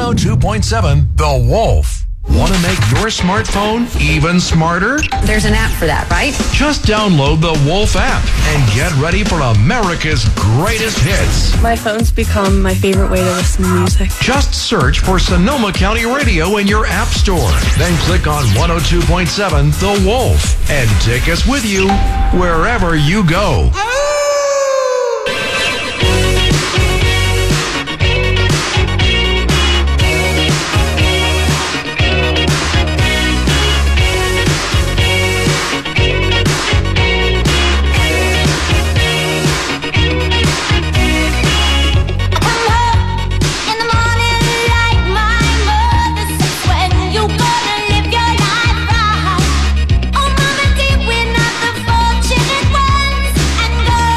102.7 The Wolf. Want to make your smartphone even smarter? There's an app for that, right? Just download the Wolf app and get ready for America's greatest hits. My phone's become my favorite way to listen to music. Just search for Sonoma County Radio in your app store. Then click on 102.7 The Wolf and take us with you wherever you go. Oh, mama, dear, we're not the fortunate ones. And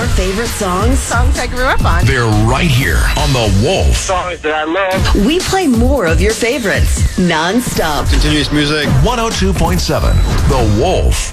favorite songs? Songs I grew up on. They're right here on The Wolf. Songs that I love. We play more of your favorites, non-stop. Continuous music. 102.7 The Wolf.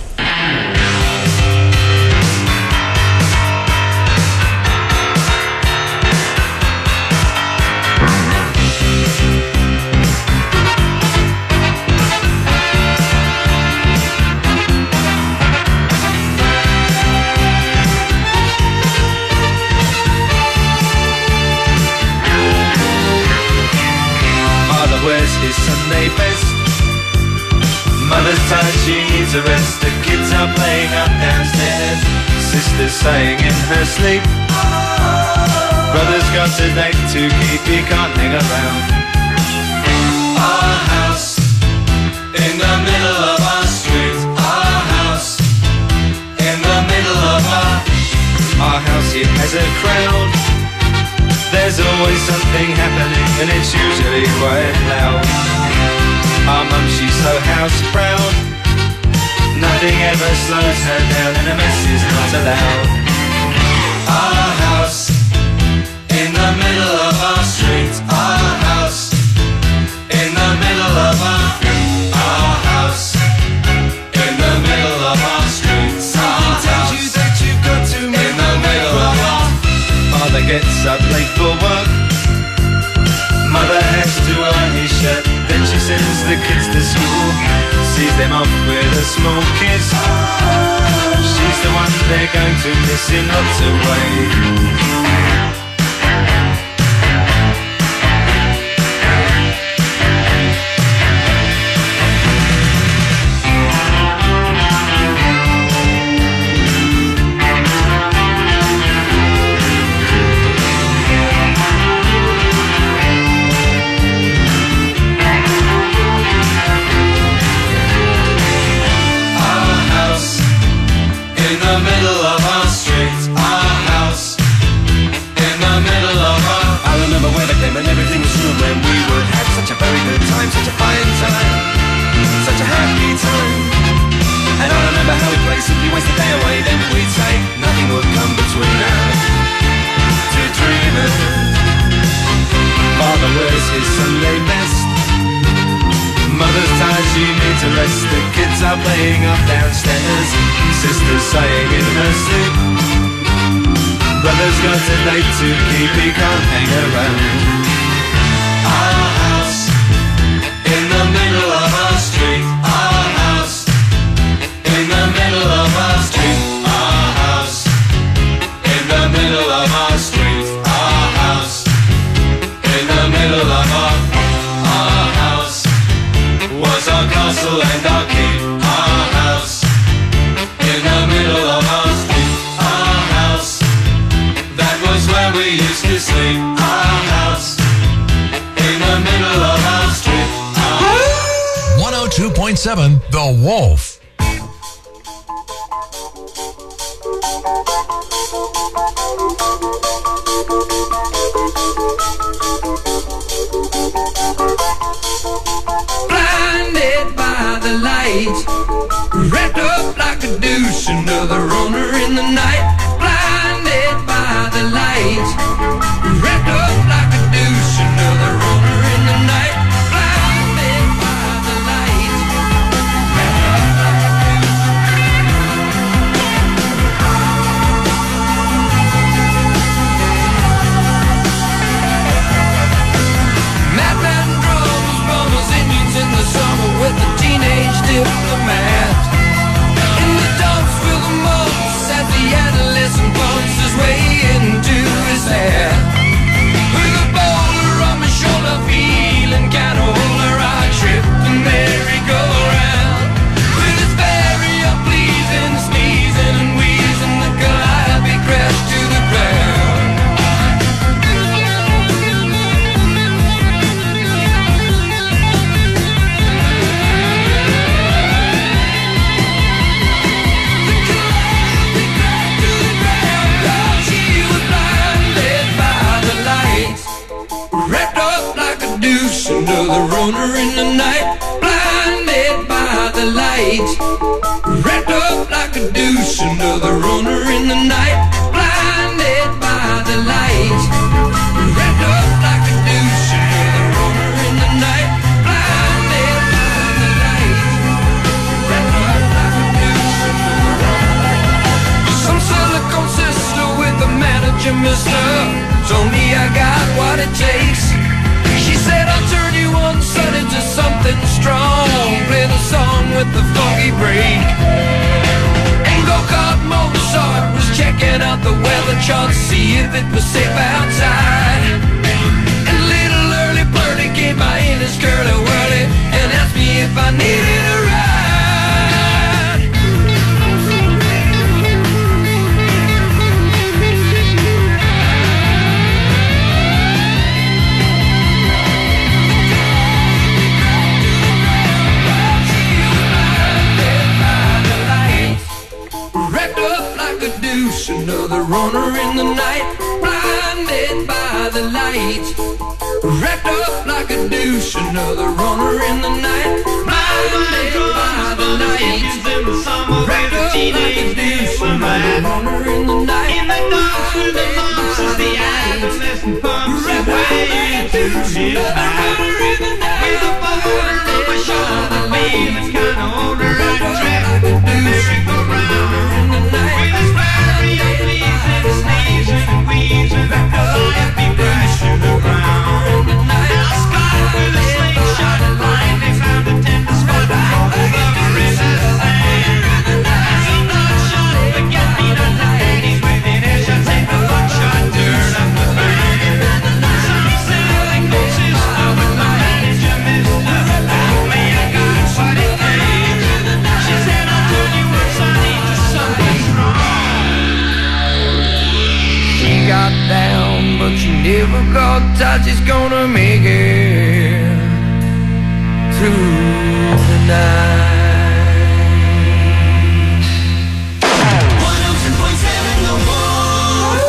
Wears his Sunday best. Mother's tired, she needs a rest. The kids are playing up downstairs. Sister's sighing in her sleep. Brother's got a date to keep, he can't hang around. Our house in the middle of our street. Our house in the middle of our house, it has a crowd. There's always something happening and it's usually quite loud. Our mum, she's so house proud. Nothing ever slows her down and a mess is not allowed. Our house in the middle of our street. Our house in the middle of our house in the middle of our street. Something tells you that you've got to in the middle of our. Father gets up late for work. Mother has to iron his shirt. Then she sends the kids to school. Sees them off with a small kiss. She's the one they're going to miss in lots of ways. And everything was new when we would have such a very good time, such a fine time, such a happy time. And I remember how we'd play, simply waste the day away. Then we'd say nothing would come between us, two dreamers. Father wears his Sunday best. Mother's tired, she needs a rest. The kids are playing up downstairs. Sister's sighing in her sleep. Brother's got a date to keep, he can't hang around. Our house in the middle of our street. Our house in the middle of our street. Our house in the middle of our street. Our house in the middle of our house was our castle and our keep. Our house in the middle of our street. Our house, that was where we used to sleep. Our house in the middle of our street. 102.7 The Wolf. Blinded by the light, wrapped up like a douche, another runner in the night. Blinded by the light, wrapped up like a douche, another runner in the night. Blinded by the light, wrapped up like a douche. Madman drums, bombers, Indians in the summer with the teenage diplomat. In the dumps with the mumps as the adolescent bumps his way into his hair. With a boulder on my shoulder, feeling kinda older, I tripped the merry-go-round. With his very unpleasing sneezing and wheezing, the calliope crashed to the ground. Another runner in the night, blinded by the light, wrapped up like a douche. Another runner in the night, blinded. with the funky break. And go-kart Mozart was checking out the weather chart to see if it was safe outside. And little early birdie came by in his curly-whirly and asked me if I needed a ride. Another runner in the night, blinded by the light. Wrapped up like a douche, another runner in the night, blinded by the light. Wrapped up like a douche, another runner in the night. In the dark with the lumps as the adolescent pumps his way to his back. With a boulder on my shoulder, babe, it's kinda older, I drift to around. With his battery up leaves and sneezing and wheezing, I'd be crashing around. And I scarred with a slingshot and line, they found a tender spot all over his hand. And some bloodshot forget-me-not ladies within earshot take the buckshot turn up the band. Some silly cool sister with my manager, mister, told me I got what it takes. She said, I'll tell you what, sonny, just something's wrong. She got down, but she never got tight. She's gonna make it through the night. 102.7 The Wolf.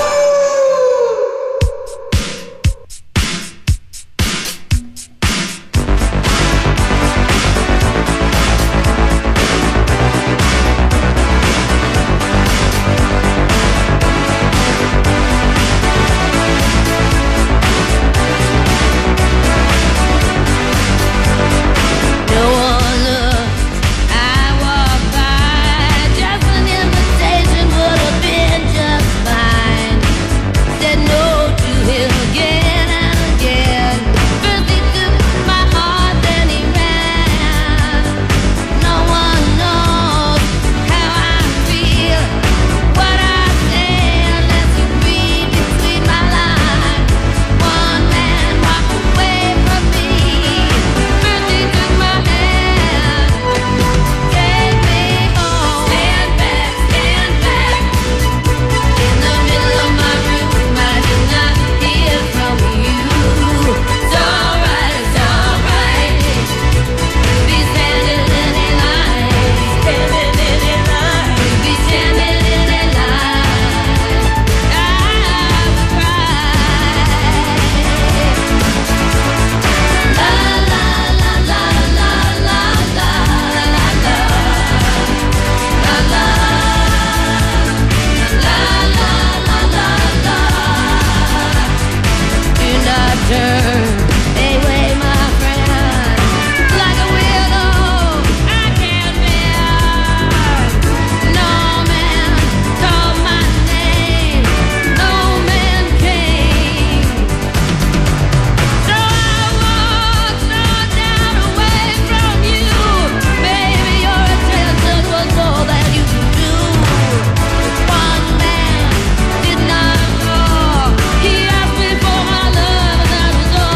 He asked me for my love, and that was all.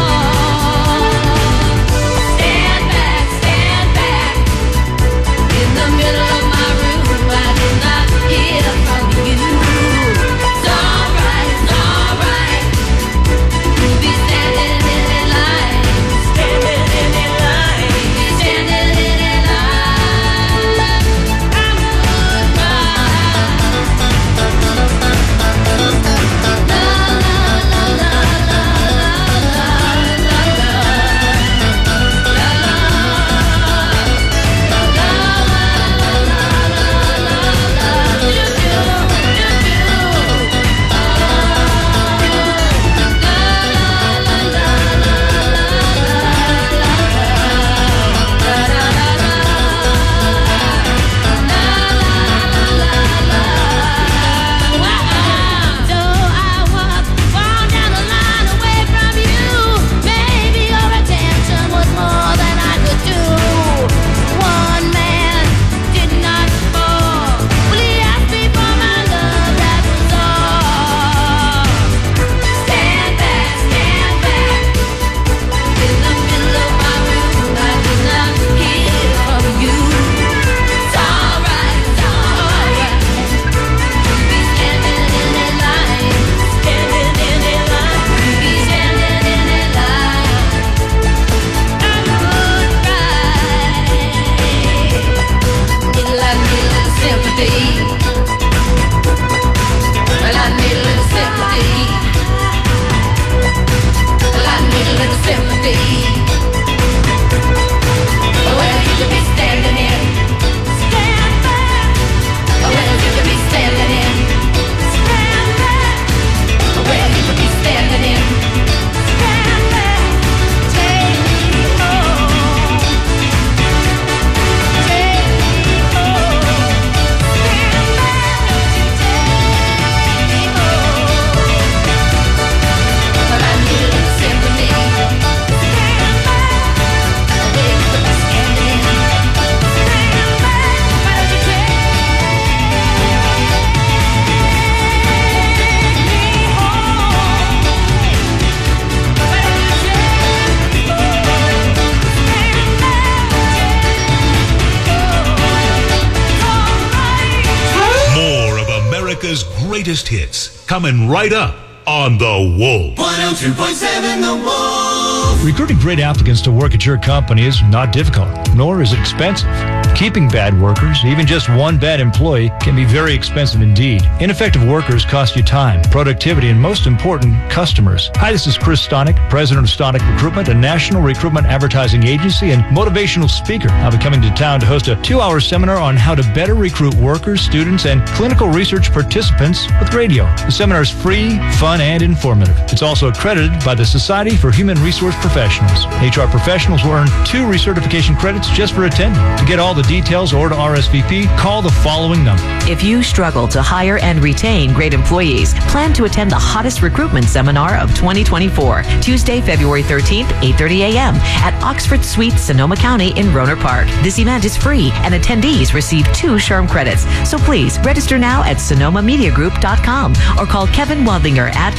greatest hits coming right up on The Wolf. 102.7 The Wolf. Recruiting great applicants to work at your company is not difficult, nor is it expensive. Keeping bad workers, even just one bad employee, can be very expensive indeed. Ineffective workers cost you time, productivity, and most important, customers. Hi, this is Chris Stonick, president of Stonick Recruitment, a national recruitment advertising agency and motivational speaker. I'll be coming to town to host a 2-hour seminar on how to better recruit workers, students, and clinical research participants with radio. The seminar is free, fun, and informative. It's also accredited by the Society for Human Resource Professionals. HR professionals will earn 2 recertification credits just for attending. To get all the details or to RSVP, call the following number. If you struggle to hire and retain great employees, plan to attend the hottest recruitment seminar of 2024, Tuesday, February 13th, 8:30 a.m. at Oxford Suite, Sonoma County in Rohnert Park. This event is free and attendees receive 2 SHRM credits. So please register now at sonomamediagroup.com or call Kevin Wadlinger at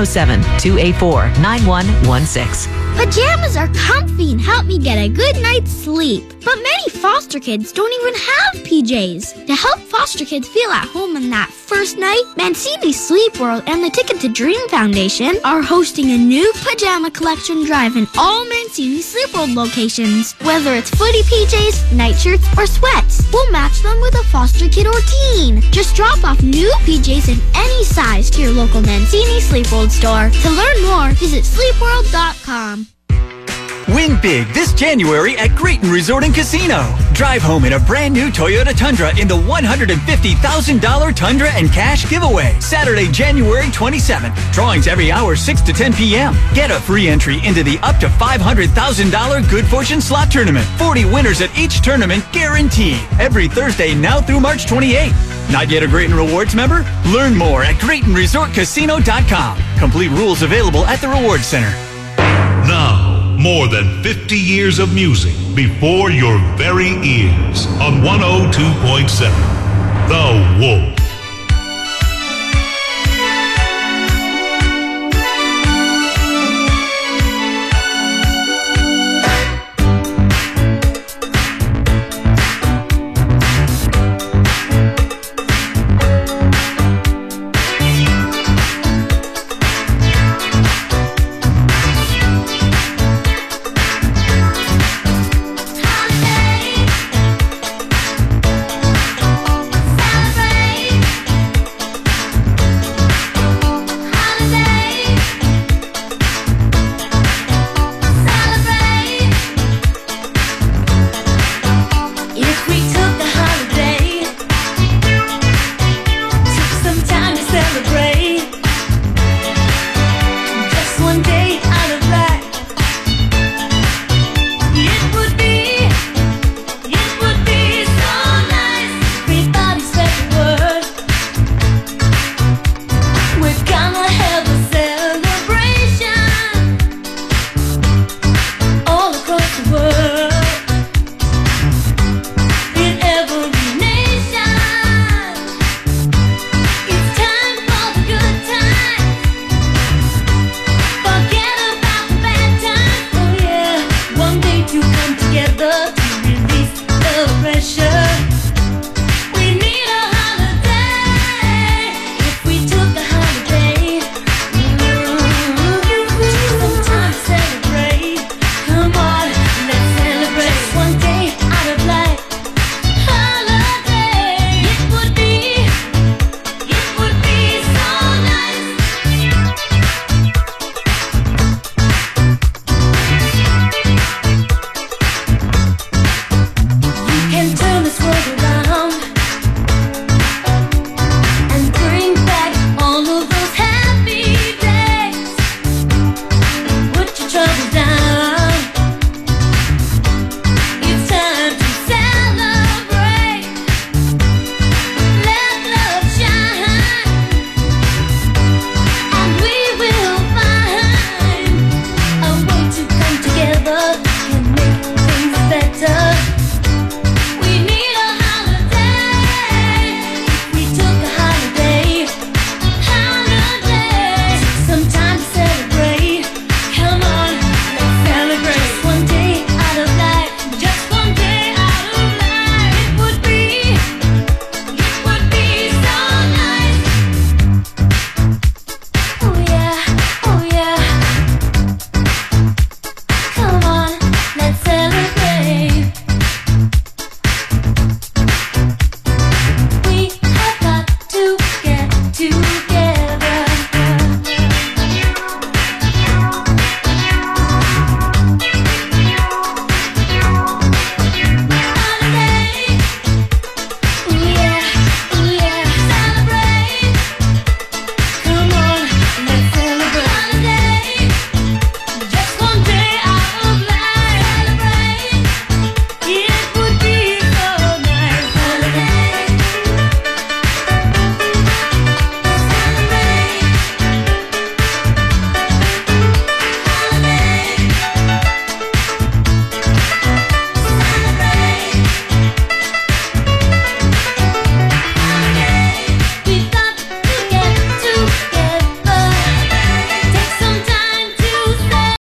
707-284-9116. Pajamas are comfy and help me get a good night's sleep. But many foster kids don't even have PJs. To help foster kids feel at home on that first night, Mancini Sleep World and the Ticket to Dream Foundation are hosting a new pajama collection drive in all Mancini Sleep World locations. Whether it's footy PJs, nightshirts, or sweats, we'll match them with a foster kid or teen. Just drop off new PJs in any size to your local Mancini Sleep World store. To learn more, visit sleepworld.com. Win big this January at Grayton Resort and Casino. Drive home in a brand new Toyota Tundra in the $150,000 Tundra and Cash giveaway. Saturday, January 27th. Drawings every hour 6 to 10 p.m. Get a free entry into the up to $500,000 Good Fortune Slot Tournament. 40 winners at each tournament guaranteed. Every Thursday now through March 28th. Not yet a Grayton Rewards member? Learn more at GraytonResortCasino.com. Complete rules available at the Rewards Center. Now, more than 50 years of music before your very ears on 102.7 The Wolf.